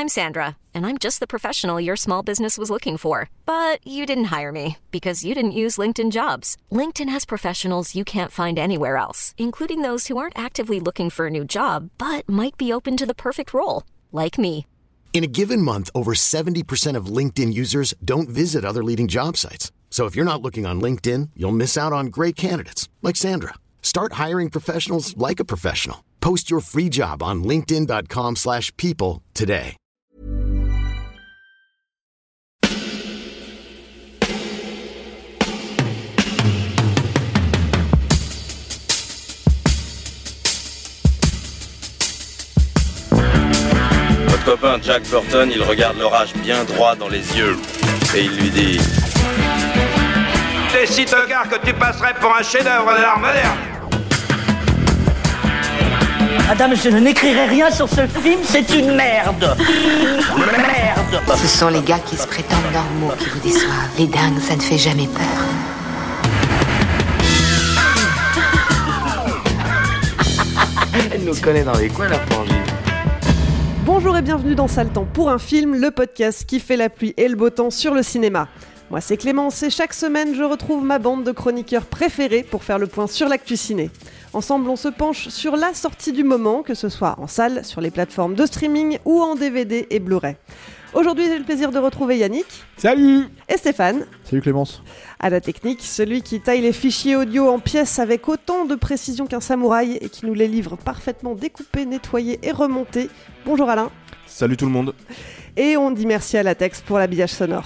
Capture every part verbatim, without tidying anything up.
I'm Sandra, and I'm just the professional your small business was looking for. But you didn't hire me because you didn't use LinkedIn Jobs. LinkedIn has professionals you can't find anywhere else, including those who aren't actively looking for a new job, but might be open to the perfect role, like me. In a given month, over seventy percent of LinkedIn users don't visit other leading job sites. So if you're not looking on LinkedIn, you'll miss out on great candidates like Sandra. Start hiring professionals like a professional. Post your free job on linkedin.com slash people today. Votre copain Jack Burton, il regarde l'orage bien droit dans les yeux et il lui dit: T'es si tocard que tu passerais pour un chef-d'œuvre de l'art moderne. Madame, je n'écrirai rien sur ce film, c'est une merde. Merde. Ce sont les gars qui se prétendent normaux qui vous déçoivent. Les dingues, ça ne fait jamais peur. Elle nous connaît dans les coins, la frangine. Bonjour et bienvenue dans Sale Temps pour un film, le podcast qui fait la pluie et le beau temps sur le cinéma. Moi c'est Clémence et chaque semaine je retrouve ma bande de chroniqueurs préférés pour faire le point sur l'actu ciné. Ensemble on se penche sur la sortie du moment, que ce soit en salle, sur les plateformes de streaming ou en D V D et Blu-ray. Aujourd'hui j'ai le plaisir de retrouver Yannick. Salut. Et Stéphane. Salut Clémence. À la technique, celui qui taille les fichiers audio en pièces avec autant de précision qu'un samouraï et qui nous les livre parfaitement découpés, nettoyés et remontés. Bonjour Alain. Salut tout le monde. Et on dit merci à Latex pour l'habillage sonore.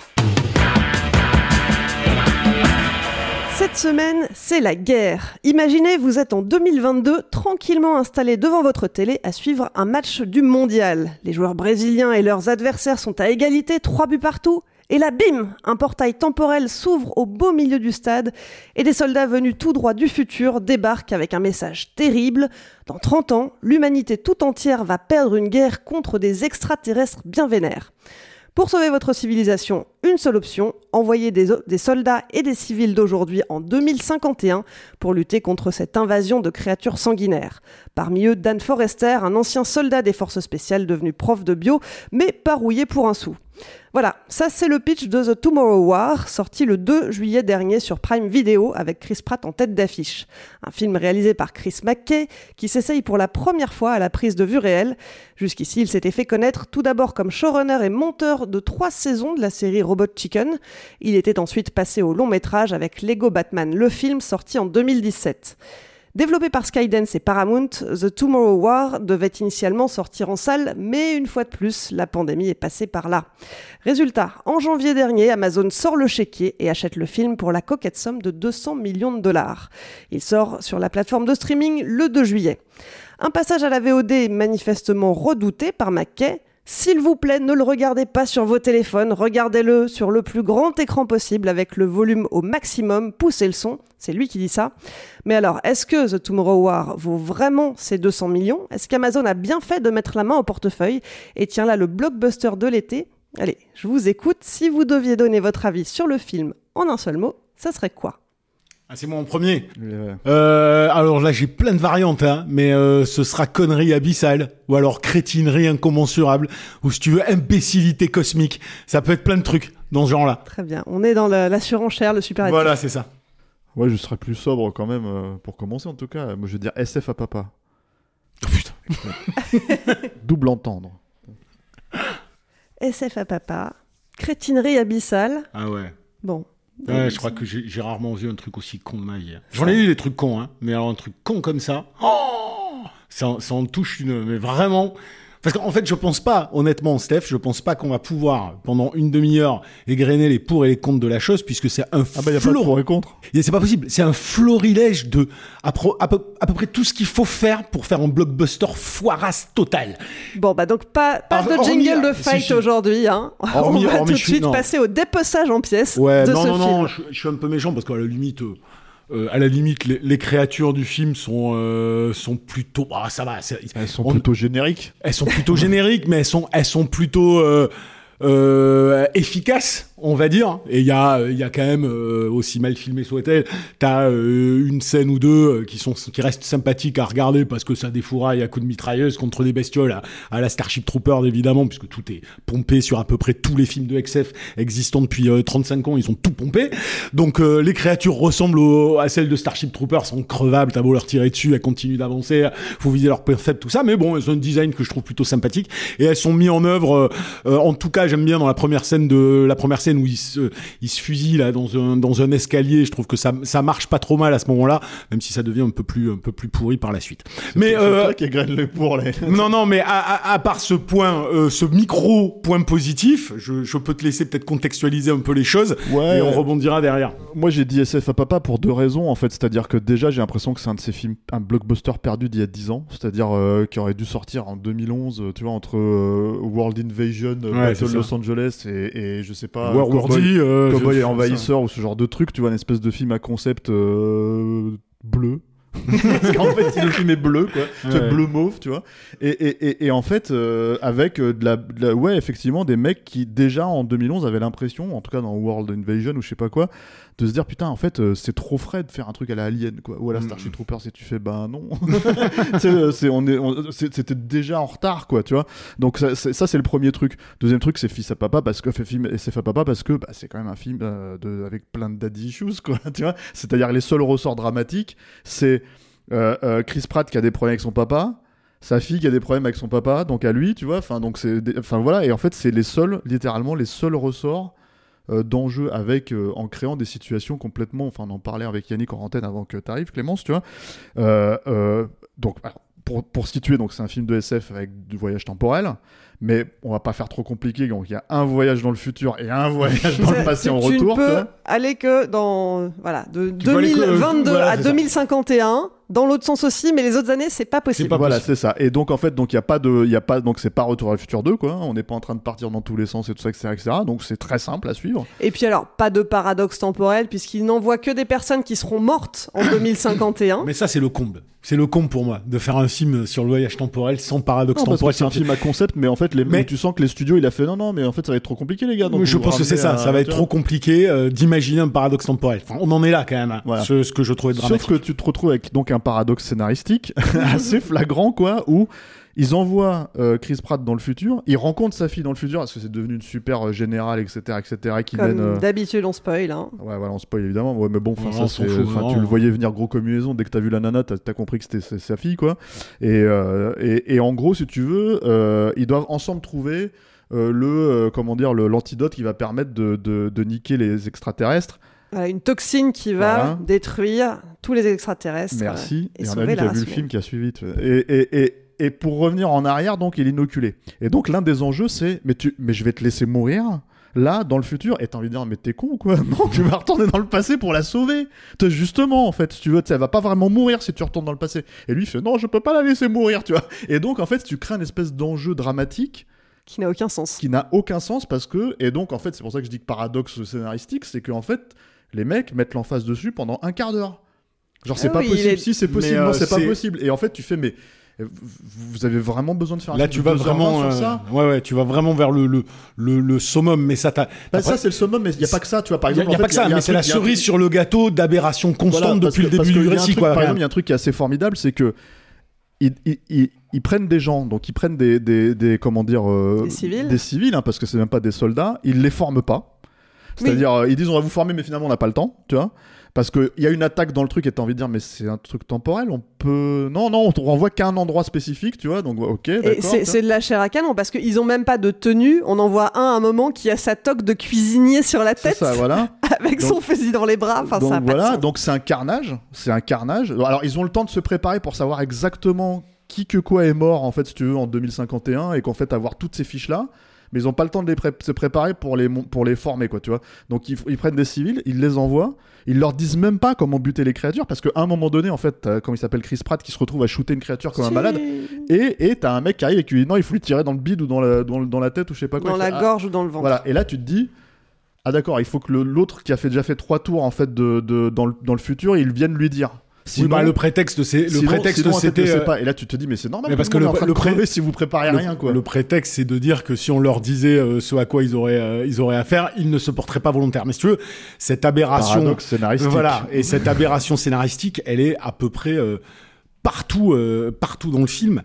Cette semaine, c'est la guerre. Imaginez, vous êtes en deux mille vingt-deux, tranquillement installé devant votre télé à suivre un match du mondial. Les joueurs brésiliens et leurs adversaires sont à égalité, trois buts partout. Et là, bim, un portail temporel s'ouvre au beau milieu du stade et des soldats venus tout droit du futur débarquent avec un message terrible. Dans trente ans, l'humanité tout entière va perdre une guerre contre des extraterrestres bien vénères. Pour sauver votre civilisation, une seule option, envoyer des, des soldats et des civils d'aujourd'hui en deux mille cinquante et un pour lutter contre cette invasion de créatures sanguinaires. Parmi eux, Dan Forrester, un ancien soldat des forces spéciales devenu prof de bio, mais pas rouillé pour un sou. Voilà, ça c'est le pitch de The Tomorrow War, sorti le deux juillet dernier sur Prime Video avec Chris Pratt en tête d'affiche. Un film réalisé par Chris McKay qui s'essaye pour la première fois à la prise de vue réelle. Jusqu'ici, il s'était fait connaître tout d'abord comme showrunner et monteur de trois saisons de la série Robot Chicken. Il était ensuite passé au long métrage avec Lego Batman, le film sorti en deux mille dix-sept. Développé par Skydance et Paramount, The Tomorrow War devait initialement sortir en salle, mais une fois de plus, la pandémie est passée par là. Résultat, en janvier dernier, Amazon sort le chéquier et achète le film pour la coquette somme de deux cents millions de dollars. Il sort sur la plateforme de streaming le deux juillet. Un passage à la V O D manifestement redouté par McKay. S'il vous plaît, ne le regardez pas sur vos téléphones, regardez-le sur le plus grand écran possible avec le volume au maximum, poussez le son, c'est lui qui dit ça. Mais alors, est-ce que The Tomorrow War vaut vraiment ces deux cents millions ? Est-ce qu'Amazon a bien fait de mettre la main au portefeuille ? Et tiens là, le blockbuster de l'été. Allez, je vous écoute, si vous deviez donner votre avis sur le film en un seul mot, ça serait quoi ? Ah, c'est moi en premier. Ouais. Euh, alors là, j'ai plein de variantes, hein, mais euh, ce sera connerie abyssale, ou alors crétinerie incommensurable, ou si tu veux, imbécilité cosmique. Ça peut être plein de trucs dans ce genre-là. Très bien. On est dans la, la surenchère, le superlatif. Voilà, c'est ça. Ouais, je serais plus sobre quand même, euh, pour commencer en tout cas. Moi, je veux dire S F à papa. Oh putain. Double entendre. S F à papa. Crétinerie abyssale. Ah ouais. Bon. Ouais, je crois que j'ai, j'ai rarement vu un truc aussi con de ma vie. J'en ai eu des trucs cons, hein, mais alors un truc con comme ça, oh, ça, ça en touche une, mais vraiment. Parce qu'en fait, je pense pas, honnêtement, Steph, je pense pas qu'on va pouvoir, pendant une demi-heure, égrener les pour et les contre de la chose, puisque c'est un ah bah, y a flor... pas de pour et contre. C'est pas possible. C'est un florilège de, à, pro, à, peu, à peu près tout ce qu'il faut faire pour faire un blockbuster foirasse total. Bon, bah, donc, pas, pas Alors, de jingle hormis, de fight si, aujourd'hui, hein. Hormis, On va hormis, tout de suite non. passer au dépeçage en pièces ouais, de non, ce non, film. Non, non, je, je suis un peu méchant parce qu'à la limite, euh, Euh, à la limite, les, les créatures du film sont euh, sont plutôt, ah ça va, c'est, elles sont on, plutôt génériques. Elles sont plutôt génériques, mais elles sont elles sont plutôt euh, euh, efficaces. on va dire. Et il y a, il y a quand même, euh, aussi mal filmé soit-elle, t'as euh, une scène ou deux qui sont, qui restent sympathiques à regarder parce que ça défouraille à coups de mitrailleuse contre des bestioles à, à la Starship Troopers évidemment, puisque tout est pompé sur à peu près tous les films de S F existants depuis euh, trente-cinq ans, ils ont tout pompé. Donc euh, les créatures ressemblent au, à celles de Starship Troopers, sont crevables, t'as beau leur tirer dessus, elles continuent d'avancer, faut viser leur point faible, tout ça, mais bon, elles ont un design que je trouve plutôt sympathique et elles sont mises en œuvre. Euh, euh, en tout cas, j'aime bien dans la première scène de la première scène où ils se, ils se fusillent là dans un dans un escalier. Je trouve que ça ça marche pas trop mal à ce moment-là, même si ça devient un peu plus un peu plus pourri par la suite. C'est mais c'est euh, toi qui égrène les pour les. non non, mais à, à, à part ce point, euh, ce micro point positif, je, je peux te laisser peut-être contextualiser un peu les choses Ouais. et on rebondira derrière. Moi, j'ai dit S F à papa pour deux raisons, en fait. C'est-à-dire que déjà, j'ai l'impression que c'est un de ces films, un blockbuster perdu d'il y a dix ans. C'est-à-dire euh, qui aurait dû sortir en deux mille onze, euh, tu vois, entre euh, World Invasion, euh, Ouais, Battle c'est Los ça. Angeles et, et je sais pas, War Cowboy, Wordy, euh, Cowboy je- et Envahisseur ou ce genre de truc, tu vois, une espèce de film à concept euh, bleu. Parce qu'en fait, le film est bleu, quoi. Tu vois, Ouais. bleu mauve, tu vois. Et, et, et, et en fait, euh, avec euh, de, la, de la- ouais, effectivement, des mecs qui déjà en deux mille onze avaient l'impression, en tout cas dans World Invasion ou je sais pas quoi, de se dire putain, en fait, euh, c'est trop frais de faire un truc à la Alien, quoi, ou à la Starship Troopers. Et tu fais, bah non. Tu sais, euh, c'est, on est, on- c'est- c'était déjà en retard, quoi, tu vois. Donc ça, c'est, ça, c'est le premier truc. Deuxième truc, c'est Fils à Papa parce que fait film S F à Papa parce que bah, c'est quand même un film euh, de, avec plein de daddy issues, quoi, tu vois. C'est-à-dire les seuls ressorts dramatiques, c'est Euh, euh, Chris Pratt qui a des problèmes avec son papa, sa fille qui a des problèmes avec son papa, donc à lui, tu vois, enfin donc c'est, des- enfin voilà, et en fait c'est les seuls, littéralement les seuls ressorts euh, d'enjeu avec, euh, en créant des situations complètement, enfin on en parlait avec Yannick en antenne avant que t'arrives, Clémence, tu vois, euh, euh, donc alors, pour, pour situer, donc c'est un film de S F avec du voyage temporel. Mais on va pas faire trop compliqué, donc il y a un voyage dans le futur et un voyage dans le passé tu, en tu retour. ne tu peux vois. aller que dans voilà de Tu peux aller que- deux mille vingt-deux voilà, à c'est ça. deux mille cinquante et un, dans l'autre sens aussi, mais les autres années c'est pas possible. C'est pas Voilà, possible. c'est ça. Et donc en fait, donc il y a pas de, il y a pas, donc c'est pas Retour à le futur deux, quoi. On n'est pas en train de partir dans tous les sens et tout ça, et cetera, et cetera. Donc c'est très simple à suivre. Et puis alors pas de paradoxe temporel puisqu'il n'envoie que des personnes qui seront mortes en deux mille cinquante et un. Mais ça, c'est le comble. C'est le comble pour moi, de faire un film sur le voyage temporel sans paradoxe Non, parce que temporel. c'est un film à concept, mais en fait, les, Mais- où tu sens que les studios, il a fait non, non, mais en fait, ça va être trop compliqué, les gars. Donc je vous pense que c'est ramenez ça, à- ça va être tu vois. trop compliqué euh, d'imaginer un paradoxe temporel. Enfin, on en est là quand même, hein, Voilà. ce, ce que je trouvais dramatique. Sauf que tu te retrouves avec donc un paradoxe scénaristique assez flagrant, quoi, où ils envoient euh, Chris Pratt dans le futur, il rencontre sa fille dans le futur, parce que c'est devenu une super euh, générale, et cetera, et cetera, qui Comme mène. euh, d'habitude on spoil. Hein. Ouais, voilà, on spoil évidemment. Ouais, mais bon, enfin, Ouais, ça, on s'en c'est, fout, enfin, non. tu le voyais venir gros comme une maison. Dès que t'as vu la nana, t'as, t'as compris que c'était c'est sa fille, quoi. Et, euh, et, et en gros, si tu veux, euh, ils doivent ensemble trouver euh, le, euh, comment dire, le, l'antidote qui va permettre de, de, de niquer les extraterrestres. Voilà, une toxine qui va Voilà. détruire tous les extraterrestres. Merci. euh, Et, on a sauver vu, la t'as race vu le film humaine. qui a suivi. tu vois. Et, et, et, et pour revenir en arrière, donc, il est inoculé. Et donc, l'un des enjeux, c'est, mais tu, mais je vais te laisser mourir. Là, dans le futur, et t'as envie de dire, mais t'es con ou quoi? Non, tu vas retourner dans le passé pour la sauver. T'as- Justement, en fait, si tu veux, tu sais, elle va pas vraiment mourir si tu retournes dans le passé. Et lui, il fait, non, je peux pas la laisser mourir, tu vois. Et donc, en fait, tu crées une espèce d'enjeu dramatique Qui n'a aucun sens. qui n'a aucun sens parce que, et donc, en fait, c'est pour ça que je dis que paradoxe scénaristique, c'est qu'en fait, les mecs mettent l'emphase dessus pendant un quart d'heure. Genre, c'est Ah pas oui, possible, il est- si c'est possible, Mais, euh, non, c'est pas c'est- possible. Et en fait, tu fais, mais vous vous avez vraiment besoin de faire un Là, film tu de vas deux heures vingt vraiment, sur euh, ça? ouais, ouais, tu vas vraiment vers le le le, le summum. Mais ça, t'as. Bah, ça, c'est le summum, mais il n'y a pas que ça, tu vois. Par Il y a, exemple, y a en pas fait, que ça, y a un mais c'est truc- la y a un cerise truc- sur le gâteau d'aberration constante Voilà, parce depuis que- le début parce du qu'il y a un récit, truc- quoi. Par rien. exemple, il y a un truc qui est assez formidable, c'est que ils, ils, ils, ils prennent des gens, donc ils prennent des, des, des comment dire, euh, Des civils. des civils, hein, parce que c'est même pas des soldats, ils les forment pas. C'est-à-dire, euh, ils disent on va vous former, mais finalement on n'a pas le temps, tu vois. Parce qu'il y a une attaque dans le truc et t'as envie de dire, mais c'est un truc temporel, on peut. Non, non, on te renvoie qu'à un endroit spécifique, tu vois, donc ok, d'accord. Et c'est, tu vois. c'est de la chair à canon parce qu'ils ont même pas de tenue. On en voit un à un moment qui a sa toque de cuisinier sur la C'est tête ça, voilà. avec Donc- son fusil dans les bras. Enfin, donc ça a pas de voilà, sens. donc c'est un carnage, c'est un carnage. Alors ils ont le temps de se préparer pour savoir exactement qui que quoi est mort en fait, si tu veux, en deux mille cinquante et un, et qu'en fait avoir toutes ces fiches là. Mais ils ont pas le temps de les pré- se préparer pour les, mon- pour les former, quoi, tu vois. Donc ils, ils prennent des civils, ils les envoient, ils leur disent même pas comment buter les créatures, parce qu'à un moment donné, en fait, t'as, comme il s'appelle Chris Pratt, qui se retrouve à shooter une créature comme un malade, et et t'as un mec qui arrive et qui lui dit non, il faut lui tirer dans le bide ou dans la, dans, le- dans la tête ou je sais pas quoi. Dans Il la fait, ah, gorge ou dans le ventre. voilà, et là tu te dis, ah d'accord, il faut que le- l'autre qui a fait, déjà fait trois tours en fait de, de, dans, le, dans le futur, il vienne lui dire. Sinon, oui, bah, le prétexte, c'est le sinon, prétexte, sinon, c'était. Le sait euh... pas. Et là, tu te dis, mais c'est normal. Mais parce que le, le, le le crever pré... si vous préparez le, rien, quoi. Le prétexte, c'est de dire que si on leur disait euh, ce à quoi ils auraient, euh, ils auraient à faire, ils ne se porteraient pas volontaires. Mais si tu veux, cette aberration, paradoxe scénaristique. Voilà, et cette aberration scénaristique, elle est à peu près euh, partout, euh, partout dans le film.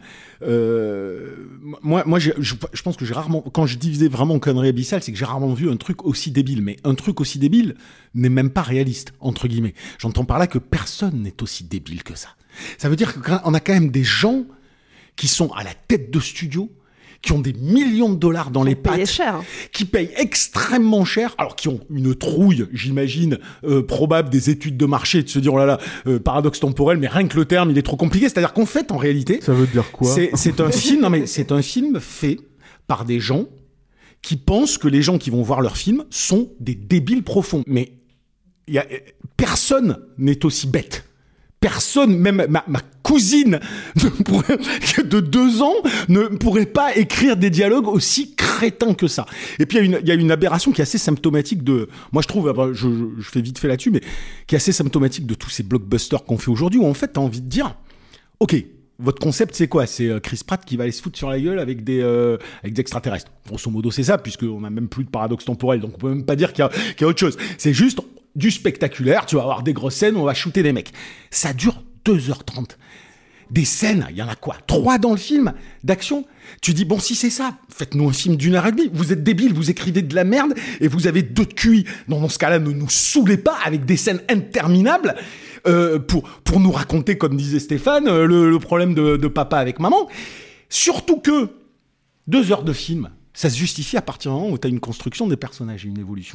Euh, moi, moi, je, je, je pense que j'ai rarement, quand je disais vraiment connerie abyssale, c'est que j'ai rarement vu un truc aussi débile. Mais un truc aussi débile n'est même pas réaliste, entre guillemets. J'entends par là que personne n'est aussi débile que ça. Ça veut dire qu'on a quand même des gens qui sont à la tête de studio, qui ont des millions de dollars dans les pattes, cher. qui payent extrêmement cher, alors qui ont une trouille, j'imagine, euh, probable des études de marché, de se dire, oh là là, euh, paradoxe temporel, mais rien que le terme, il est trop compliqué. C'est-à-dire qu'en fait, en réalité... Ça veut dire quoi ? c'est, c'est un film, non mais c'est un film fait par des gens qui pensent que les gens qui vont voir leur film sont des débiles profonds. Mais y a, personne n'est aussi bête. Personne, même ma, ma cousine ne pourrait, de deux ans ne pourrait pas écrire des dialogues aussi crétins que ça. Et puis il y a une, il y a une aberration qui est assez symptomatique de, moi je trouve, je, je, je fais vite fait là-dessus, mais qui est assez symptomatique de tous ces blockbusters qu'on fait aujourd'hui, où en fait t'as envie de dire, ok, votre concept c'est quoi ? C'est Chris Pratt qui va aller se foutre sur la gueule avec des, euh, avec des extraterrestres. Grosso modo c'est ça, puisqu'on n'a même plus de paradoxe temporel, donc on peut même pas dire qu'il y a, qu'il y a autre chose. C'est juste du spectaculaire, tu vas avoir des grosses scènes, on va shooter des mecs. Ça dure deux heures trente. Des scènes, il y en a quoi ? Trois dans le film d'action. Tu dis, bon, si c'est ça, faites-nous un film d'une heure et demie. Vous êtes débiles, vous écrivez de la merde et vous avez deux de Q I. Non, dans ce cas-là, ne nous saoulez pas avec des scènes interminables euh, pour, pour nous raconter, comme disait Stéphane, euh, le, le problème de, de papa avec maman. Surtout que deux heures de film, ça se justifie à partir du moment où tu as une construction des personnages et une évolution.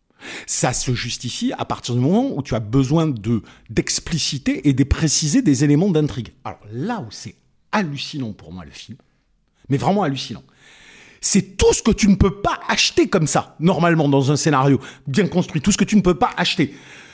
Ça se justifie à partir du moment où tu as besoin de, d'expliciter et de préciser des éléments d'intrigue. Alors là où c'est hallucinant pour moi le film, mais vraiment hallucinant, c'est tout ce que tu ne peux pas acheter comme ça, normalement dans un scénario bien construit, tout ce que tu ne peux pas acheter.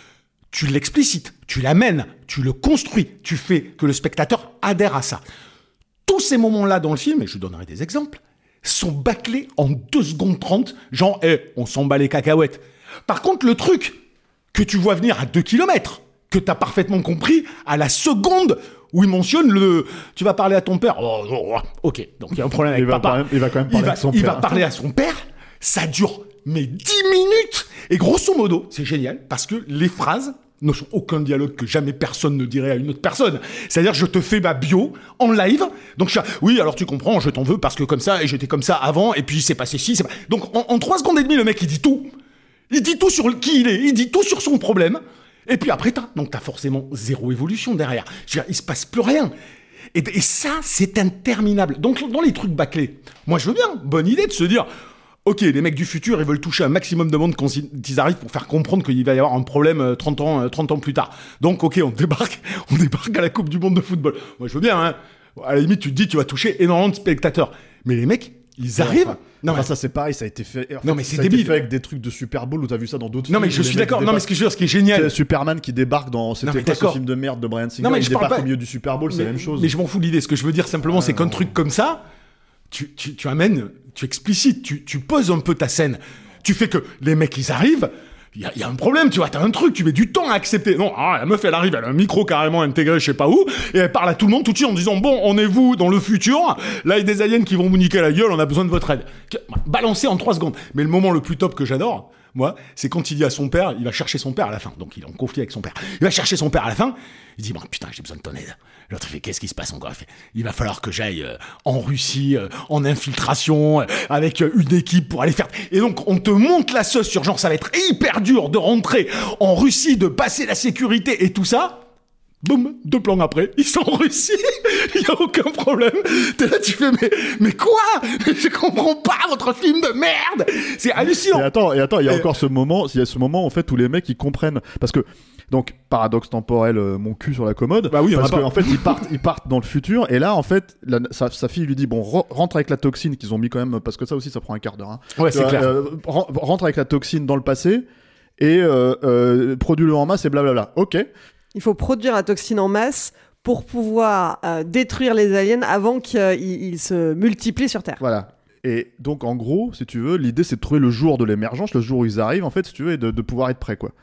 Tu l'explicites, tu l'amènes, tu le construis, tu fais que le spectateur adhère à ça. Tous ces moments-là dans le film, et je donnerai des exemples, sont bâclés en deux secondes trente, genre, hey, on s'en bat les cacahuètes. Par contre, le truc que tu vois venir à deux kilomètres, que tu as parfaitement compris à la seconde où il mentionne le... Tu vas parler à ton père. Oh, oh, oh. Ok, donc il y a un problème avec il va papa. Même, il va quand même parler il va, à son il père. va parler à son père. Ça dure, mais dix minutes. Et grosso modo, c'est génial parce que les phrases ne sont aucun dialogue que jamais personne ne dirait à une autre personne. C'est-à-dire, je te fais ma bio en live. Donc, je suis, oui, alors tu comprends, je t'en veux parce que comme ça, et j'étais comme ça avant, et puis c'est passé ci, c'est pas... Donc, en, en trois secondes et demie, le mec, il dit tout. Il dit tout sur qui il est, il dit tout sur son problème, et puis après, t'as, donc t'as forcément zéro évolution derrière. Je veux dire, il se passe plus rien. Et, et ça, c'est interminable. Donc, dans les trucs bâclés, moi, je veux bien, bonne idée de se dire, ok, les mecs du futur, ils veulent toucher un maximum de monde quand ils arrivent pour faire comprendre qu'il va y avoir un problème trente ans, trente ans plus tard. Donc, ok, on débarque, on débarque à la Coupe du Monde de football. Moi, je veux bien, hein. À la limite, tu te dis, tu vas toucher énormément de spectateurs. Mais les mecs, ils arrivent. Enfin, non, enfin, mais ça c'est pareil, ça a été fait. En fait, non, mais c'est ça débile. A été fait avec des trucs de Super Bowl où t'as vu ça dans d'autres non, films. mais je suis d'accord. Non, mais ce que je veux dire, ce qui est génial. C'est Superman qui débarque dans. C'était non, mais quoi ce d'accord. film de merde de Bryan Singer? Non, mais il je débarque parle pas... au milieu du Super Bowl, c'est mais, la même chose. Mais je m'en fous de l'idée. Ce que je veux dire simplement, ah, c'est qu'un non. truc comme ça, tu, tu, tu amènes, tu explicites, tu, tu poses un peu ta scène. Tu fais que les mecs, ils arrivent. Il y, y a un problème, tu vois, t'as un truc, tu mets du temps à accepter. Non, ah, la meuf, elle arrive, elle a un micro carrément intégré, je sais pas où, et elle parle à tout le monde tout de suite en disant, bon, on est vous dans le futur, là, il y a des aliens qui vont vous niquer la gueule, on a besoin de votre aide. Balancé en trois secondes. Mais le moment le plus top que j'adore, moi, c'est quand il dit à son père, il va chercher son père à la fin, donc il est en conflit avec son père. Il va chercher son père à la fin, il dit, bon, putain, j'ai besoin de ton aide. L'autre fait, qu'est-ce qui se passe encore? Il fait, il va falloir que j'aille euh, en Russie, euh, en infiltration, euh, avec euh, une équipe pour aller faire... Et donc, on te monte la sauce sur genre, ça va être hyper dur de rentrer en Russie, de passer la sécurité et tout ça. Boum, deux plans après, ils sont en Russie, il y a aucun problème. T'es là, tu fais, mais, mais quoi? Je comprends pas votre film de merde! C'est hallucinant! Et attends, et attends, il y a et... encore ce moment, il y a ce moment, en fait, où les mecs, ils comprennent, parce que, donc, paradoxe temporel, euh, mon cul sur la commode. Bah oui, parce qu'en en fait, ils partent, ils partent dans le futur, et là, en fait, la, sa, sa fille lui dit, bon, re- rentre avec la toxine qu'ils ont mis quand même, parce que ça aussi, ça prend un quart d'heure, hein. Ouais, c'est euh, clair. Euh, rentre avec la toxine dans le passé, et, euh, euh, produis-le en masse, et blablabla. Ok. Il faut produire la toxine en masse pour pouvoir euh, détruire les aliens avant qu'ils ils se multiplient sur Terre. Voilà. Et donc, en gros, si tu veux, l'idée, c'est de trouver le jour de l'émergence, le jour où ils arrivent, en fait, si tu veux, et de, de pouvoir être prêt, quoi.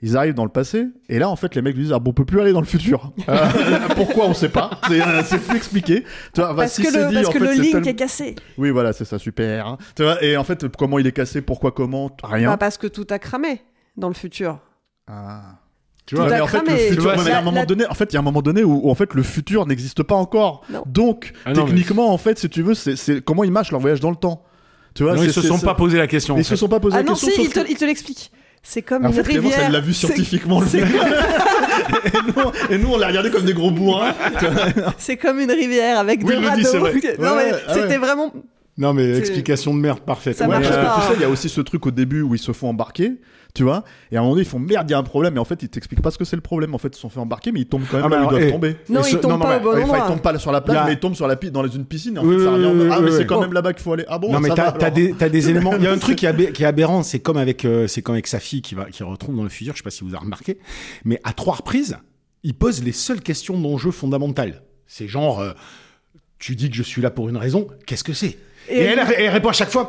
Ils arrivent dans le passé, et là, en fait, les mecs lui disent, ah bon, on peut plus aller dans le futur. Euh, pourquoi, on sait pas. C'est, euh, c'est plus expliqué. Tu vois, parce si que c'est le, dit, parce en que fait, le c'est link tellement- est cassé. Oui, voilà, c'est ça, super. Hein. Tu vois, et en fait, comment il est cassé, pourquoi, comment, rien. Bah, parce que tout a cramé dans le futur. Ah. Tu vois, tout mais a en fait, cramé. le futur, Tu vois, ouais, mais à un la- moment la- donné, en fait, il y a un moment donné où, où, en fait, le futur n'existe pas encore. Non. Donc, Ah non, techniquement, en fait, si tu veux, c'est, c'est comment ils mâchent leur voyage dans le temps. Tu vois, Non, c'est, ils se c'est- sont c'est- pas posé la question. en Ils se fait. sont pas posé Ah la non, question. si, sauf il te, que- il te l'explique. C'est comme En une fait, Clémence, rivière. elle l'a vu c'est- scientifiquement. le c'est- film. et, nous, et nous, on l'a regardé comme des gros bourrins. C'est comme une rivière avec Oui, deux il le dit, radeaux. c'est vrai. Non, Ouais, mais ah c'était ouais. vraiment. Non, mais C'est- explication de merde parfaite. Ça Ouais, marche parce que pas, tu sais, hein. il y a aussi ce truc au début où ils se font embarquer, tu vois, et à un moment donné, ils font merde, il y a un problème, et en fait, ils t'expliquent pas ce que c'est le problème. En fait, ils se sont fait embarquer, mais ils tombent quand même Ah, là où mais ils doivent alors, eh, tomber. Non, Et ils ce- tombent non, pas mais- au bon Ouais, enfin, endroit. ils tombent pas sur la plage, Il y a- mais ils tombent sur la pi- dans une piscine, et en Oui, fait, ça oui, revient en- oui, Ah, oui, mais oui. c'est quand Bon. même là-bas qu'il faut aller. Ah bon, Non mais ça t'as, va, t'as alors. des, t'as des éléments. Il y a un truc qui est, abé- qui est aberrant, c'est comme avec, euh, c'est comme avec sa fille qui va, qui retrouve dans le futur. Je sais pas si vous avez remarqué, mais à trois reprises, il pose les seules questions d'enjeu fondamentales. C'est genre, euh, tu dis que je suis là pour une raison. Qu'est-ce que c'est ? Et, Et elle, elle répond à chaque fois,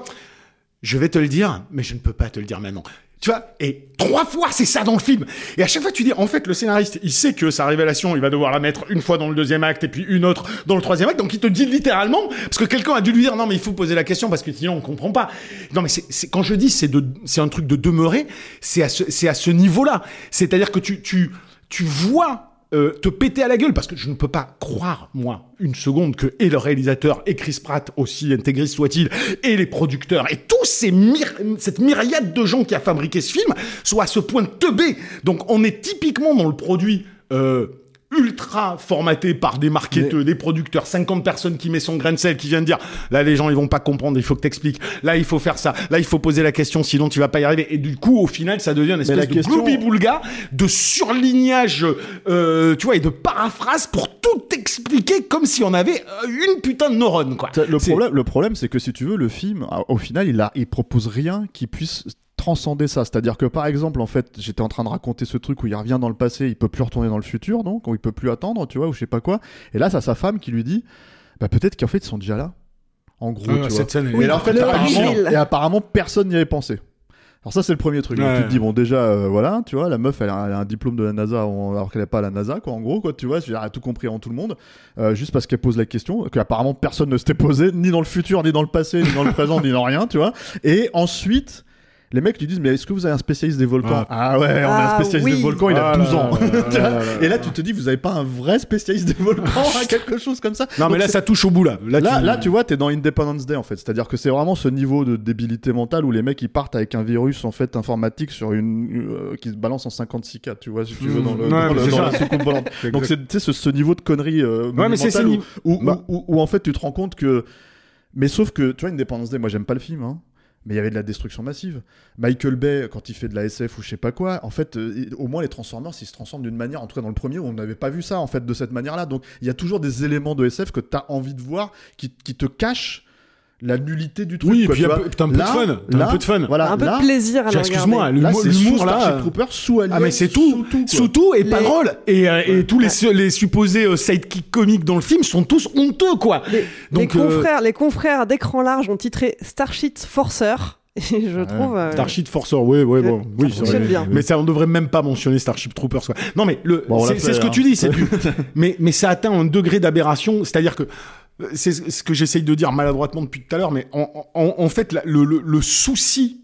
je vais te le dire, mais je ne peux pas te le dire maintenant. Tu vois, et trois fois, c'est ça dans le film. Et à chaque fois, tu dis, en fait, le scénariste, il sait que sa révélation, il va devoir la mettre une fois dans le deuxième acte et puis une autre dans le troisième acte. Donc, il te dit littéralement, parce que quelqu'un a dû lui dire, non, mais il faut poser la question parce que sinon, on comprend pas. Non, mais c'est, c'est quand je dis, c'est de, c'est un truc de demeurer, c'est à ce, c'est à ce niveau-là. C'est-à-dire que tu, tu, tu vois, Euh, te péter à la gueule, parce que je ne peux pas croire, moi, une seconde, que et le réalisateur, et Chris Pratt, aussi intégriste soit-il, et les producteurs, et tous ces myr- cette myriade de gens qui a fabriqué ce film, soient à ce point teubés. Donc on est typiquement dans le produit euh, ultra formaté par des marketeurs, Mais... des producteurs, cinquante personnes qui met son grain de sel, qui vient de dire, là les gens ils vont pas comprendre, il faut que t'expliques, là il faut faire ça, là il faut poser la question, sinon tu vas pas y arriver. Et du coup, au final, ça devient une espèce la de question- gloubi-boulga, de surlignage, euh, tu vois, et de paraphrase pour tout expliquer comme si on avait euh, une putain de neurone, quoi. Le C'est- problème, le problème, c'est que si tu veux, le film, à- au final, il a, il propose rien qui puisse transcender ça. C'est-à-dire que, par exemple, en fait, j'étais en train de raconter ce truc où il revient dans le passé, il peut plus retourner dans le futur, donc, où il peut plus attendre, tu vois, ou je sais pas quoi. Et là, c'est sa femme qui lui dit, bah, peut-être qu'en fait, ils sont déjà là. En gros, Ah, tu vois. cette scène, elle Et est là, en fait, le apparemment, reveal. et apparemment, personne n'y avait pensé. Alors ça, c'est le premier truc. Donc, Ouais. tu te dis, bon, déjà, euh, voilà, tu vois, la meuf, elle a, elle a un diplôme de la NASA, en- alors qu'elle n'est pas à la NASA, quoi, en gros, quoi, tu vois, elle a tout compris en tout le monde, euh, juste parce qu'elle pose la question, qu'apparemment, personne ne s'était posé, ni dans le futur, ni dans le passé, ni dans le présent, ni dans rien, tu vois. Et ensuite, les mecs lui disent, mais est-ce que vous avez un spécialiste des volcans? Ah. Ah ouais, on a Ah un spécialiste oui. des volcans, il a Ah douze là ans. là là Tu vois. là là là Et là, là. tu te dis, vous avez pas un vrai spécialiste des volcans, hein, quelque chose comme ça? Non, mais Donc, là, c'est- ça touche au bout, là. Là, Là, tu... là, tu vois, t'es dans Independence Day en fait. C'est-à-dire que c'est vraiment ce niveau de débilité mentale où les mecs ils partent avec un virus en fait informatique sur une euh, qui se balance en cinquante-six K, tu vois, si tu veux, dans, le, Ouais, dans, mais le- c'est dans ça. la soucoupe volante. C'est Donc exact. c'est tu sais, ce, ce niveau de connerie euh, Ouais, mais c'est monumentale ce où, niveau. où, Bah. où- où, en fait tu te rends compte que. Mais sauf que tu vois, Independence Day, moi j'aime pas le film, hein. Mais il y avait de la destruction massive. Michael Bay, quand il fait de la S F ou je sais pas quoi, en fait, euh, il- au moins les Transformers, ils se transforment d'une manière, en tout cas dans le premier, où on n'avait pas vu ça, en fait, de cette manière-là. Donc, il y a toujours des éléments de S F que tu as envie de voir, qui, qui te cachent la nullité du truc. Oui, et quoi, puis tu un vois. peu- t'as un peu de Là- fun, t'as un là, peu de fun. Voilà, un peu là, de plaisir à le Excuse-moi, regarder. là, l'humour, c'est sous l'humour, là. Starship Troopers, sous Alien, Ah mais c'est tout, sous tout, quoi. sous tout et pas Les- drôle. Et, euh, et tous les, Ouais. su- les supposés euh, sidekicks comiques dans le film sont tous honteux, quoi. Les, Donc, les euh, confrères, les confrères d'écran large ont titré Starship Forcer. Et je trouve. euh, Starship Forcer, oui, oui, bon, ça oui, c'est fonctionne vrai. bien. Mais ça, on devrait même pas mentionner Starship Troopers, quoi. Non, mais le, Bon, on l'a c'est, c'est fait, ce que hein. tu dis, c'est du- mais, mais ça atteint un degré d'aberration, c'est-à-dire que euh, c'est ce que j'essaye de dire maladroitement depuis tout à l'heure, mais en, en, en fait, la- le, le, le souci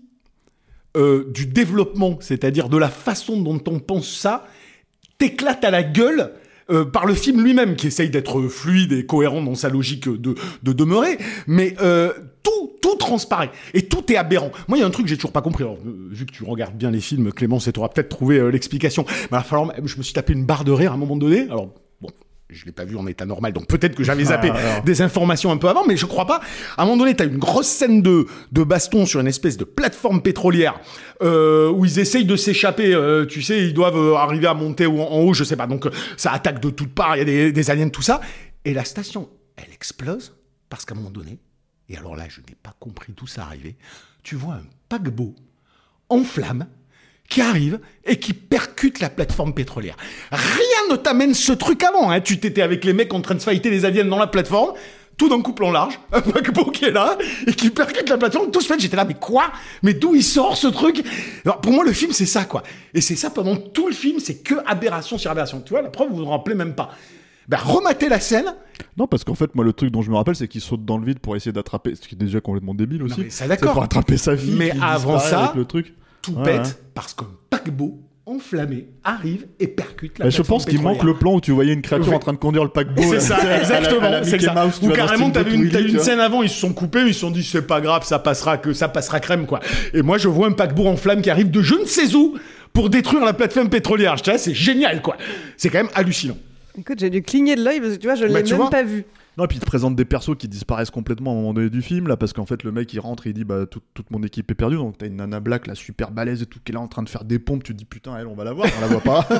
euh, du développement, c'est-à-dire de la façon dont on pense ça, t'éclate à la gueule. Euh, par le film lui-même, qui essaye d'être fluide et cohérent dans sa logique de, de demeurer, mais euh, tout, tout transparaît, et tout est aberrant. Moi, il y a un truc que j'ai toujours pas compris, alors, euh, vu que tu regardes bien les films, Clémence, et tu auras peut-être trouvé euh, l'explication, mais il va falloir, je me suis tapé une barre de rire à un moment donné, alors, bon, je l'ai pas vu en état normal, donc peut-être que j'avais zappé alors. des informations un peu avant, mais je crois pas. À un moment donné, t'as une grosse scène de, de baston sur une espèce de plateforme pétrolière, euh, où ils essayent de s'échapper, euh, tu sais, ils doivent euh, arriver à monter en, en haut, je sais pas, donc euh, ça attaque de toutes parts, il y a des, des aliens, tout ça, et la station, elle explose, parce qu'à un moment donné, et alors là, je n'ai pas compris d'où ça arrivait, tu vois un paquebot en flammes, qui arrive et qui percute la plateforme pétrolière. Rien ne t'amène ce truc avant, hein. Tu t'étais avec les mecs en train de fighter les aliens dans la plateforme, tout d'un coup plan large, un paquebot qui est là, et qui percute la plateforme, tout se fait, j'étais là, mais quoi? Mais d'où il sort ce truc? Alors, pour moi, le film, c'est ça, quoi. Et c'est ça pendant tout le film, c'est que aberration sur aberration. Tu vois, la preuve, vous vous rappelez même pas. Ben, rematez la scène. Non, parce qu'en fait, moi, le truc dont je me rappelle, c'est qu'il saute dans le vide pour essayer d'attraper, ce qui est déjà complètement débile aussi. Non, mais c'est d'accord. C'est pour attraper sa fille. Mais avant ça, avec le truc. tout ouais, pète, ouais. parce qu'un paquebot enflammé arrive et percute la bah, je pense qu'il manque le plan où tu voyais une créature oui. en train de conduire le paquebot. C'est ça, à exactement. la, à la c'est ça. Mouse, Ou carrément, t'avais une, t'as Willy, une scène avant, ils se sont coupés, ils se sont dit c'est pas grave, ça passera que ça passera crème quoi. Et moi, je vois un paquebot en flammes qui arrive de je ne sais où pour détruire la plateforme pétrolière. Je te dis, c'est génial quoi. C'est quand même hallucinant. Écoute, j'ai dû cligner de l'œil parce que tu vois, je bah, l'ai même vois pas vu. Non, et puis il te présente des persos qui disparaissent complètement à un moment donné du film, là, parce qu'en fait, le mec, il rentre et il dit, bah, tout, toute mon équipe est perdue, donc t'as une nana black, là, super balèze et tout, qui est là en train de faire des pompes, tu te dis, putain, elle, on va la voir, on la voit pas.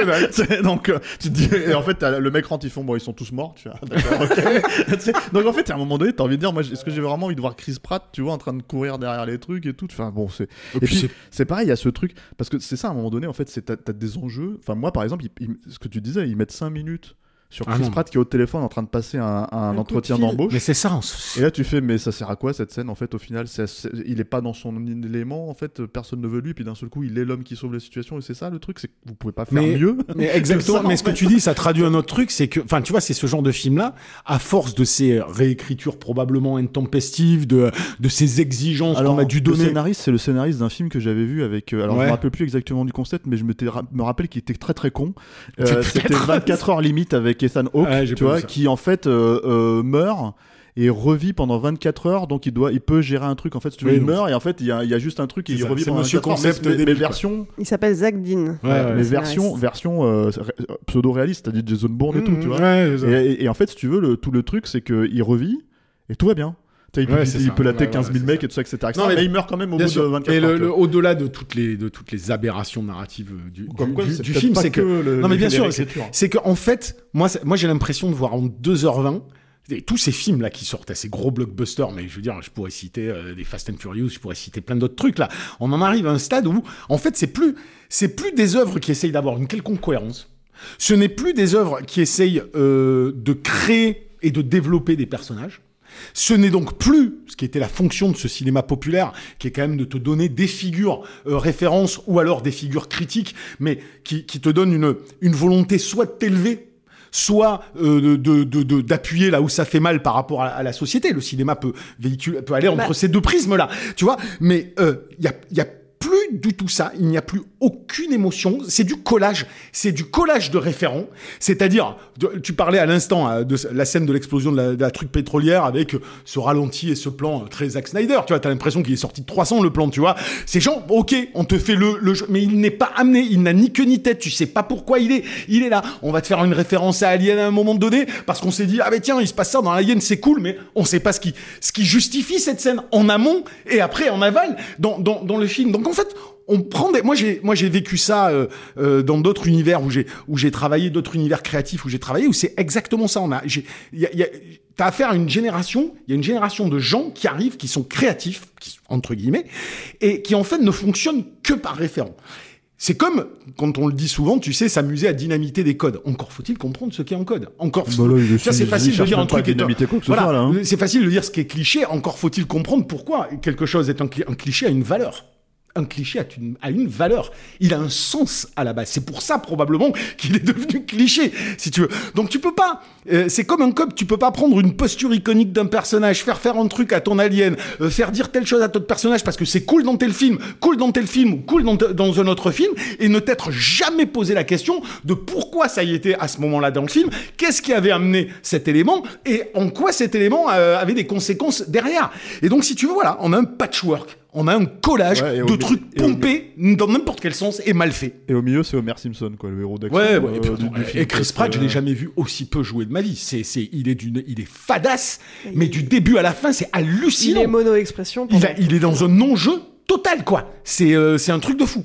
donc, euh, tu te dis, et en fait, le mec rentre, ils font, bon, ils sont tous morts, tu vois, d'accord, ok. Donc, en fait, à un moment donné, t'as envie de dire, moi, est-ce que j'ai vraiment envie de voir Chris Pratt, tu vois, en train de courir derrière les trucs et tout, enfin, bon, c'est. Et, et puis, c'est... c'est pareil, il y a ce truc, parce que c'est ça, à un moment donné, en fait, c'est, t'as, t'as des enjeux, enfin, moi, par exemple, ils, ils, ce que tu disais, ils mettent cinq minutes sur Chris ah Pratt qui est au téléphone en train de passer un, un, un entretien d'embauche. Mais c'est ça. On... Et là tu fais mais ça sert à quoi cette scène en fait au final c'est, c'est, il est pas dans son élément en fait, personne ne veut lui, puis d'un seul coup il est l'homme qui sauve la situation et c'est ça le truc, c'est que vous pouvez pas faire mais, mieux. Mais exactement. Ça, mais ce que tu dis ça traduit un autre truc, c'est que enfin tu vois c'est ce genre de film là à force de ces réécritures probablement intempestives, de de ces exigences alors, qu'on a dû donner. Le scénariste c'est le scénariste d'un film que j'avais vu avec alors ouais. je me rappelle plus exactement du concept mais je me, me rappelle qu'il était très très con. Euh, c'était vingt-quatre heures limite avec Ethan Hawke. Ouais, tu vois, qui en fait euh, euh, meurt et revit pendant vingt-quatre heures, donc il doit, il peut gérer un truc en fait. Si tu veux, oui, il meurt et en fait il y a, il y a juste un truc et il revit pendant vingt-quatre heures. Concept mais, mais, mais version. Il s'appelle Zach Dean. Ouais, ouais, mais version, version euh, pseudo réaliste, c'est-à-dire Jason Bourne et mmh, tout, tu vois. Ouais, et, et, et en fait, si tu veux, le, tout le truc, c'est que il revit et tout va bien. Il peut, ouais, il, il peut latter ouais, quinze mille ouais, mecs ça. Et tout ça, et cetera. Non, mais, mais il meurt quand même au bout sûr. De vingt-quatre et heures. Et le, le, au-delà de toutes les, de toutes les aberrations narratives du, Comme du, quoi, du, c'est du film, c'est que. Le, non, mais bien sûr, c'est, c'est qu'en fait, moi, moi j'ai l'impression de voir en deux heures vingt tous ces films là qui sortent, ces gros blockbusters, mais je veux dire, je pourrais citer euh, des Fast and Furious, je pourrais citer plein d'autres trucs là. On en arrive à un stade où, en fait, c'est plus, c'est plus des œuvres qui essayent d'avoir une quelconque cohérence. Ce n'est plus des œuvres qui essayent euh, de créer et de développer des personnages. Ce n'est donc plus ce qui était la fonction de ce cinéma populaire, qui est quand même de te donner des figures euh, références ou alors des figures critiques, mais qui, qui te donnent une, une volonté soit de t'élever, soit euh, de, de, de, de, d'appuyer là où ça fait mal par rapport à, à la société. Le cinéma peut, véhicule, peut aller entre bah. ces deux prismes-là, tu vois. Mais il euh, y a, y a plus du tout ça, il n'y a plus aucune émotion, c'est du collage, c'est du collage de référents, c'est-à-dire, de, tu parlais à l'instant de la scène de l'explosion de la, de la truc pétrolière avec ce ralenti et ce plan très Zack Snyder, tu vois, t'as l'impression qu'il est sorti de trois cents le plan, tu vois, c'est genre, ok, on te fait le, le jeu, mais il n'est pas amené, il n'a ni queue ni tête, tu sais pas pourquoi il est, il est là, on va te faire une référence à Alien à un moment donné, parce qu'on s'est dit, ah ben tiens, il se passe ça dans Alien, c'est cool, mais on sait pas ce qui, ce qui justifie cette scène en amont et après en aval dans, dans, dans le film, donc en fait, on prend des... Moi, j'ai, moi, j'ai vécu ça euh, euh, dans d'autres univers où j'ai, où j'ai travaillé, d'autres univers créatifs où j'ai travaillé, où c'est exactement ça. On a, j'ai, y a, y a, t'as affaire à une génération, il y a une génération de gens qui arrivent, qui sont créatifs, qui, entre guillemets, et qui en fait ne fonctionnent que par référent. C'est comme, quand on le dit souvent, tu sais, s'amuser à dynamiter des codes. Encore faut-il comprendre ce qui est en code. Encore faut... bah là, je ça, suis, c'est facile de dire un truc. Dynamiter quoi que ce voilà, soit, là, hein. C'est facile de dire ce qui est cliché. Encore faut-il comprendre pourquoi quelque chose est un, cli... un cliché a une valeur. Un cliché a une, a une valeur. Il a un sens à la base. C'est pour ça, probablement, qu'il est devenu cliché, si tu veux. Donc, tu peux pas... Euh, c'est comme un cop, tu peux pas prendre une posture iconique d'un personnage, faire faire un truc à ton alien, euh, faire dire telle chose à ton personnage parce que c'est cool dans tel film, cool dans tel film ou cool dans, te, dans un autre film, et ne t'être jamais posé la question de pourquoi ça y était à ce moment-là dans le film, qu'est-ce qui avait amené cet élément, et en quoi cet élément euh, avait des conséquences derrière. Et donc, si tu veux, voilà, on a un patchwork. On a un collage ouais, de trucs pompés dans n'importe quel sens et mal fait. Et au milieu, c'est Homer Simpson, quoi, le héros d'action. Ouais, ouais. Euh, et, puis, du, du et Chris Pratt, euh... je l'ai jamais vu aussi peu jouer de ma vie. C'est, c'est, il est d'une, il est fadasse, il... mais du début à la fin, c'est hallucinant. Il est mono-expression. Il, a, il est dans un non-jeu total, quoi. C'est, euh, c'est un truc de fou.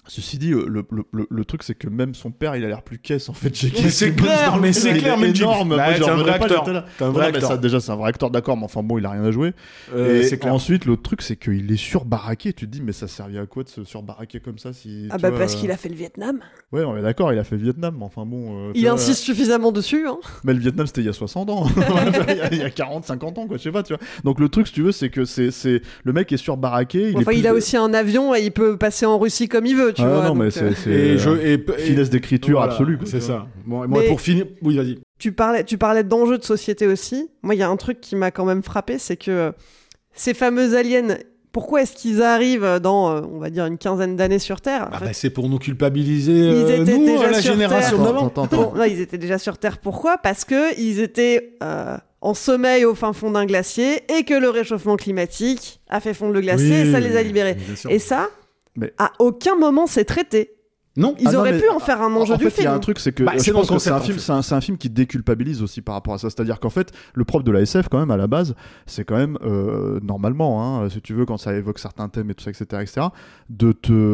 Ceci dit, le, le, le, le truc, c'est que même son père, il a l'air plus caisse en fait. Mais c'est clair, mais c'est clair, mais énorme. Bah, Moi, c'est un vrai acteur. T'es un vrai ouais, acteur. Ça, déjà, c'est un vrai acteur, d'accord, mais enfin bon, il a rien à jouer. Euh, et c'est clair. Ensuite, l'autre truc, c'est qu'il est surbaraqué. Tu te dis, mais ça servait à quoi de se surbaraquer comme ça si, Ah bah vois, parce euh... qu'il a fait le Vietnam. Ouais, on est d'accord, il a fait le Vietnam, mais enfin bon. Euh, il vois, insiste euh... suffisamment dessus. Hein. Mais le Vietnam, c'était il y a soixante ans. Il y a quarante, cinquante ans, quoi, je sais pas, tu vois. Donc le truc, si tu veux, c'est que c'est, c'est... le mec est surbaraqué. Il, enfin, il a de... aussi un avion et il peut passer en Russie comme il veut, tu ah, vois. Non, donc, mais c'est. euh... c'est... Et je... et... finesse d'écriture voilà, absolue. C'est ça. Bon, et moi, mais pour finir, oui, vas-y. Tu parlais, tu parlais d'enjeux de société aussi. Moi, il y a un truc qui m'a quand même frappé, c'est que ces fameux aliens, pourquoi est-ce qu'ils arrivent dans, euh, on va dire, une quinzaine d'années sur Terre bah, bah, c'est pour nous culpabiliser, euh, ils étaient nous, déjà la sur génération Terre. d'avant. Attends, attends, attends. Bon, non, ils étaient déjà sur Terre. Pourquoi ? Parce que ils étaient euh, en sommeil au fin fond d'un glacier et que le réchauffement climatique a fait fondre le glacier oui, et ça les a libérés. Et ça, mais... à aucun moment c'est traité. Non, ils ah auraient non, pu en faire un enjeu en du fait, film. Il y a un truc, c'est que bah, je c'est pense que c'est un concept, film, c'est un, c'est un film qui déculpabilise aussi par rapport à ça. C'est-à-dire qu'en fait, le propre de la S F quand même à la base, c'est quand même euh, normalement, hein, si tu veux, quand ça évoque certains thèmes et tout ça, et cetera, et cetera, de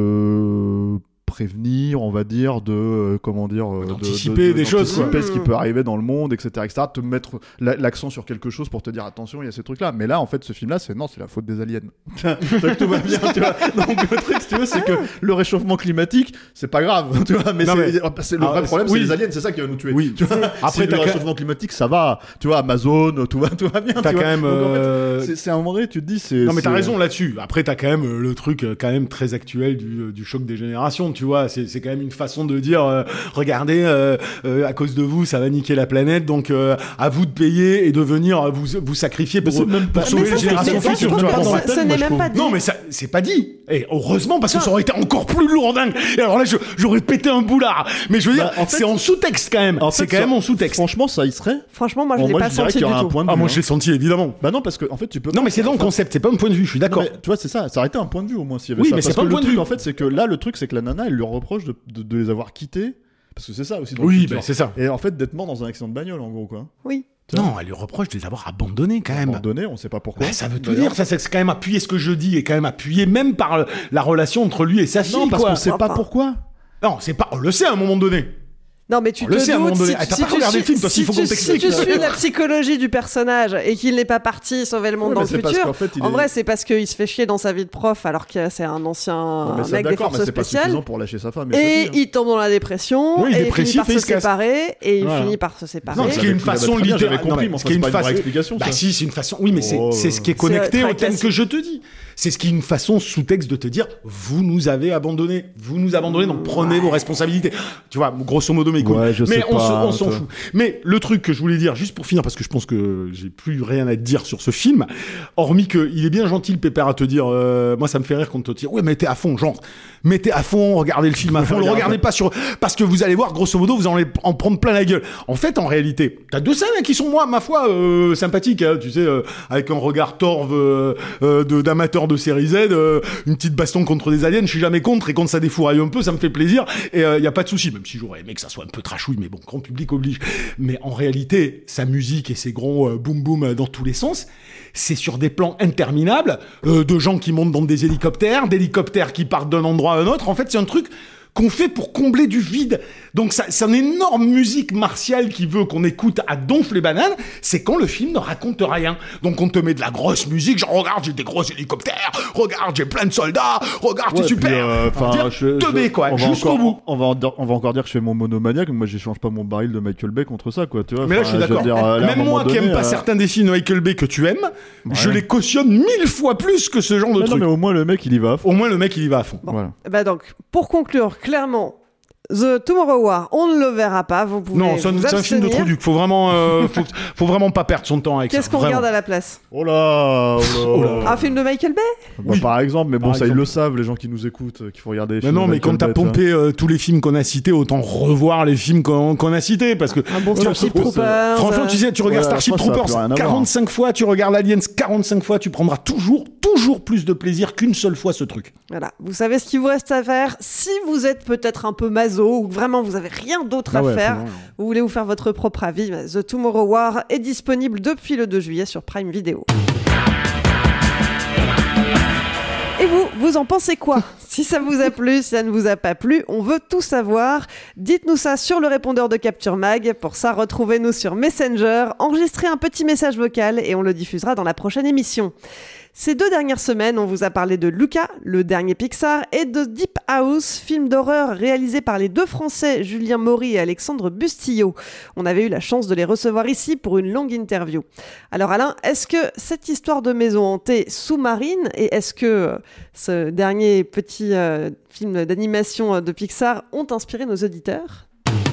te prévenir, on va dire, de euh, comment dire, euh, d'anticiper de, de, de, des choses, d'anticiper ce qui peut arriver dans le monde, et cetera, et cetera, te mettre la, l'accent sur quelque chose pour te dire attention, il y a ces trucs-là. Mais là, en fait, ce film-là, c'est non, c'est la faute des aliens. Donc tout va bien, tu vois. Donc le truc, si tu veux, c'est que le réchauffement climatique, c'est pas grave, tu vois. Mais, non, c'est, mais... c'est le vrai ah, problème, c'est, oui. c'est les aliens, c'est ça qui va nous tuer. Oui. Tu vois. Après, si le réchauffement même... climatique, ça va. Tu vois, Amazon, tout va, tout va bien. T'as tu quand vois. même. Donc, euh... en fait, c'est, c'est un vrai, tu te dis, c'est. Non, mais c'est... t'as raison là-dessus. Après, t'as quand même le truc, quand même très actuel du, du choc des générations, tu vois. C'est, c'est quand même une façon de dire euh, regardez euh, euh, à cause de vous ça va niquer la planète donc euh, à vous de payer et de venir vous vous sacrifier pour, pour pas... sauver les générations futures. Ça n'est même pas dit. Non mais ça c'est pas dit. Et heureusement parce que ça aurait été encore plus lourdingue. Et alors là je, j'aurais pété un boulard. Mais je veux dire bah, en fait, c'est en sous-texte quand même. En fait, c'est quand ça, même en sous-texte. Franchement ça y serait. Franchement moi je bon, l'ai moi, pas je senti du tout. Point de ah vue, moi hein. je l'ai senti évidemment. Bah non parce que en fait tu peux. Non mais c'est dans le concept c'est pas un point de vue je suis d'accord. Tu vois c'est ça ça aurait été un point de vue au moins s'il y avait oui, ça. Mais c'est pas un point de vue. En fait c'est que là le truc c'est que la nana elle lui reproche de de les avoir quittés. Parce que c'est ça aussi. Dans oui, bah c'est ça. Et en fait, d'être mort dans un accident de bagnole, en gros, quoi. Oui. Non, elle lui reproche de les avoir abandonnés, quand même. Abandonnés, on sait pas pourquoi. Bah, ça veut tout dire. Ça, c'est quand même appuyé ce que je dis, et quand même appuyé même par la relation entre lui et sa fille, non, parce quoi. qu'on sait pas pourquoi. Non, c'est pas. On le sait à un moment donné. Non, mais tu on te le sais, doutes, à un moment donné. si, ah, t'as si pas regardé le film, toi, si s'il faut qu'on t'explique. Si tu suis la psychologie du personnage et qu'il n'est pas parti sauver le monde ouais, dans le futur, en, fait, en est... vrai, c'est parce qu'il se fait chier dans sa vie de prof alors que c'est un ancien ouais, mec des forces mais c'est spéciales. Pas suffisant pour lâcher sa femme. Et, et aussi, hein. il tombe dans la dépression, oui, et il finit par se efficace. séparer, et il voilà. finit par se séparer. Non, ce qui est une façon littérale. Ce qui est une vraie explication. Bah si, c'est une façon. Oui, mais c'est ce qui est connecté au thème que je te dis. C'est ce qui est une façon sous-texte de te dire vous nous avez abandonnés, vous nous abandonnez, donc prenez ouais. vos responsabilités. Tu vois, grosso modo mes couilles. Ouais, je mais sais on, pas, se, on s'en fout. Mais le truc que je voulais dire, juste pour finir, parce que je pense que j'ai plus rien à te dire sur ce film, hormis que il est bien gentil le pépère à te dire, euh, moi ça me fait rire quand on te dit ouais mettez à fond, genre mettez à fond, regardez le film à fond, le regardez pas sur parce que vous allez voir grosso modo vous allez en prendre plein la gueule. En fait en réalité, t'as deux scènes qui sont moi ma foi euh, sympathiques, hein, tu sais, euh, avec un regard torve euh, euh, de d'amateur de série Z. Euh, une petite baston contre des aliens, je suis jamais contre, et quand ça défouraille un peu, ça me fait plaisir, et il euh, y a pas de souci, même si j'aurais aimé que ça soit un peu trashouille, mais bon, grand public oblige. Mais en réalité, sa musique et ses gros euh, boum boum euh, dans tous les sens, c'est sur des plans interminables, euh, de gens qui montent dans des hélicoptères, d'hélicoptères qui partent d'un endroit à un autre. En fait, c'est un truc qu'on fait pour combler du vide. Donc ça, c'est une énorme musique martiale qui veut qu'on écoute à donf les bananes, c'est quand le film ne raconte rien. Donc on te met de la grosse musique, genre regarde j'ai des gros hélicoptères, regarde j'ai plein de soldats, regarde ouais, c'est super. Enfin, euh, teubé quoi, jusqu'au bout. On va, en, on va encore dire que je fais mon monomaniaque, mais moi j'échange pas mon baril de Michael Bay contre ça quoi, tu vois. Mais là je suis d'accord. Je dire, là, même moi qui aime pas euh... certains des films de Michael Bay que tu aimes, ouais. je les cautionne mille fois plus que ce genre de mais truc. Non mais au moins le mec il y va à fond. Au moins le mec il y va à fond. Bon. Voilà. Bah donc pour conclure clairement, The Tomorrow War, on ne le verra pas. Vous pouvez non, c'est un, c'est un film de trou duc. Faut vraiment, euh, faut, faut vraiment pas perdre son temps avec Qu'est-ce ça. Qu'est-ce qu'on vraiment. regarde à la place? Oh là, oh là, oh là. Un film de Michael Bay? Bah, oui. Par exemple, mais bon, par ça exemple. ils le savent, les gens qui nous écoutent, euh, qu'il faut regarder. Les mais films non, de mais quand t'as Bay, pompé euh, tous les films qu'on a cités, autant revoir les films qu'on, qu'on a cités, parce que un bon Starship Troopers. Franchement, tu sais, tu regardes ouais, Starship Troopers quarante-cinq fois, tu regardes Aliens quarante-cinq fois, tu prendras toujours, toujours plus de plaisir qu'une seule fois ce truc. Voilà, vous savez ce qu'il vous reste à faire. Si vous êtes peut-être un peu maso ou vraiment vous avez rien d'autre ah à ouais, faire, ouais. vous voulez vous faire votre propre avis, The Tomorrow War est disponible depuis le deux juillet sur Prime Video. Et vous, vous en pensez quoi ? Si ça vous a plu, si ça ne vous a pas plu, on veut tout savoir. Dites-nous ça sur le répondeur de Capture Mag. Pour ça, retrouvez-nous sur Messenger, enregistrez un petit message vocal et on le diffusera dans la prochaine émission. Ces deux dernières semaines, on vous a parlé de Luca, le dernier Pixar, et de Deep House, film d'horreur réalisé par les deux Français, Julien Maury et Alexandre Bustillo. On avait eu la chance de les recevoir ici pour une longue interview. Alors Alain, est-ce que cette histoire de maison hantée sous-marine, et est-ce que ce dernier petit euh, film d'animation de Pixar ont inspiré nos auditeurs ?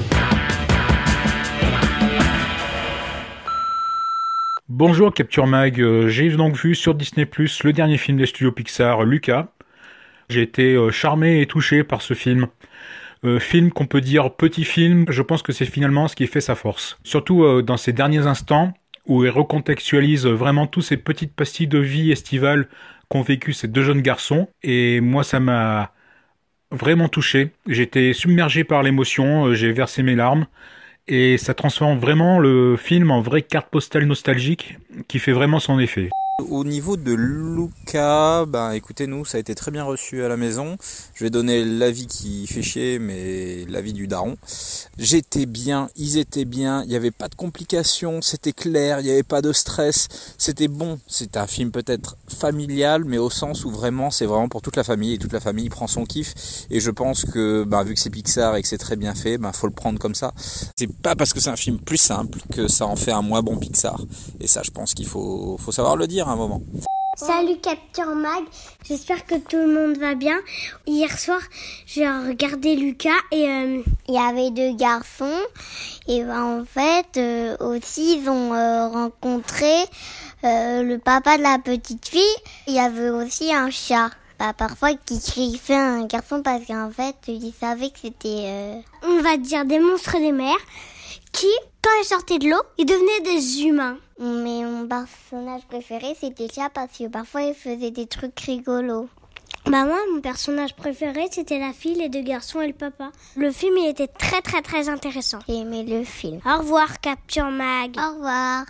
Bonjour Capture Mag, euh, j'ai donc vu sur Disney plus, le dernier film des studios Pixar, Luca. J'ai été euh, charmé et touché par ce film. Euh, film qu'on peut dire petit film, je pense que c'est finalement ce qui fait sa force. Surtout euh, dans ces derniers instants, où il recontextualise vraiment tous ces petites pastilles de vie estivale qu'ont vécu ces deux jeunes garçons. Et moi ça m'a vraiment touché. J'étais submergé par l'émotion, euh, j'ai versé mes larmes. Et ça transforme vraiment le film en vraie carte postale nostalgique qui fait vraiment son effet. Au niveau de Luca, ben écoutez, nous ça a été très bien reçu à la maison. Je vais donner l'avis qui fait chier, mais l'avis du daron. J'étais bien, ils étaient bien, il n'y avait pas de complications, c'était clair, il n'y avait pas de stress, c'était bon. C'est un film peut-être familial, mais au sens où vraiment c'est vraiment pour toute la famille et toute la famille prend son kiff. Et je pense que ben, vu que c'est Pixar et que c'est très bien fait, ben faut le prendre comme ça. C'est pas parce que c'est un film plus simple que ça en fait un moins bon Pixar. Et ça, je pense qu'il faut, faut savoir le dire. Un moment. Salut Capture Mag, j'espère que tout le monde va bien. Hier soir, j'ai regardé Luca et euh, il y avait deux garçons. Et ben, en fait, euh, aussi, ils ont euh, rencontré euh, le papa de la petite fille. Il y avait aussi un chat. Bah, parfois, qui griffait un garçon parce qu'en fait, ils savaient que c'était... Euh... On va dire des monstres des mers qui, quand ils sortaient de l'eau, ils devenaient des humains. Mais mon personnage préféré, c'était le chat parce que parfois, il faisait des trucs rigolos. Bah moi, mon personnage préféré, c'était la fille, les deux garçons et le papa. Le film, il était très très très intéressant. J'ai aimé le film. Au revoir, Capture Mag. Au revoir.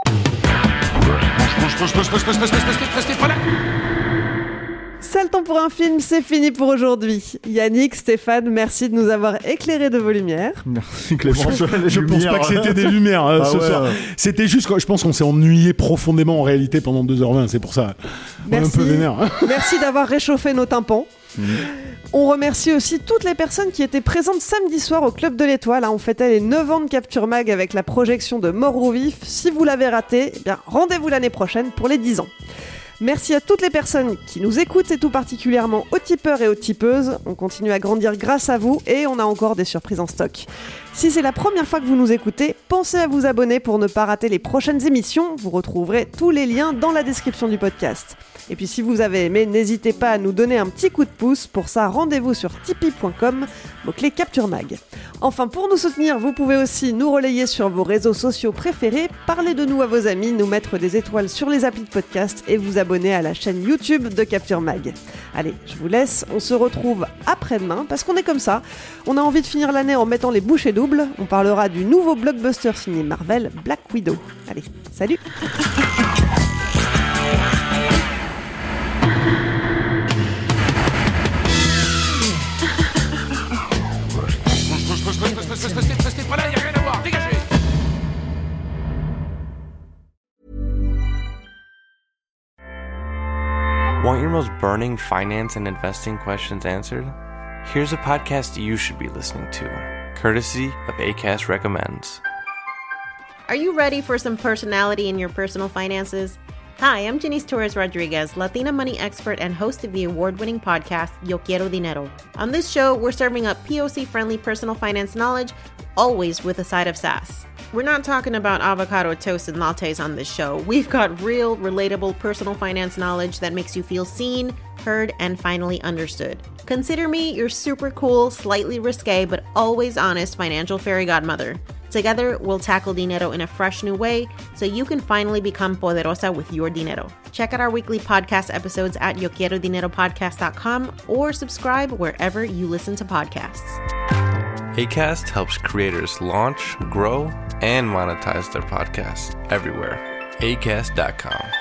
Ça le temps pour un film, c'est fini pour aujourd'hui. Yannick, Stéphane, merci de nous avoir éclairés de vos lumières. Merci Clément. Je, je pense pas que c'était des lumières euh, ah ce ouais, soir. Ouais. C'était juste, je pense qu'on s'est ennuyé profondément en réalité pendant deux heures vingt, c'est pour ça. On merci. est un peu vénère. Merci d'avoir réchauffé nos tympans. Mmh. On remercie aussi toutes les personnes qui étaient présentes samedi soir au Club de l'Étoile. On fêtait les neuf ans de Capture Mag avec la projection de Mort ou Vif. Si vous l'avez raté, eh bien, rendez-vous l'année prochaine pour les dix ans. Merci à toutes les personnes qui nous écoutent et tout particulièrement aux tipeurs et aux tipeuses. On continue à grandir grâce à vous et on a encore des surprises en stock. Si c'est la première fois que vous nous écoutez, pensez à vous abonner pour ne pas rater les prochaines émissions. Vous retrouverez tous les liens dans la description du podcast. Et puis si vous avez aimé, n'hésitez pas à nous donner un petit coup de pouce. Pour ça, rendez-vous sur tipeee point com, mot-clé Capture Mag. Enfin, pour nous soutenir, vous pouvez aussi nous relayer sur vos réseaux sociaux préférés, parler de nous à vos amis, nous mettre des étoiles sur les applis de podcast et vous abonner à la chaîne YouTube de Capture Mag. Allez, je vous laisse, on se retrouve après-demain, parce qu'on est comme ça. On a envie de finir l'année en mettant les bouchées doubles. On parlera du nouveau blockbuster signé Marvel, Black Widow. Allez, salut. Restez pas là, y'a rien à voir, dégagez! Want your most burning finance and investing questions answered? Here's a podcast you should be listening to, courtesy of Acast Recommends. Are you ready for some personality in your personal finances? Hi, I'm Janice Torres Rodriguez, Latina money expert and host of the award-winning podcast, Yo Quiero Dinero. On this show, we're serving up P O C-friendly personal finance knowledge, always with a side of sass. We're not talking about avocado toast and lattes on this show. We've got real, relatable personal finance knowledge that makes you feel seen, heard, and finally understood. Consider me your super cool, slightly risque, but always honest financial fairy godmother. Together, we'll tackle dinero in a fresh new way so you can finally become poderosa with your dinero. Check out our weekly podcast episodes at yo quiero dinero podcast dot com or subscribe wherever you listen to podcasts. Acast helps creators launch, grow, and monetize their podcasts everywhere. acast dot com.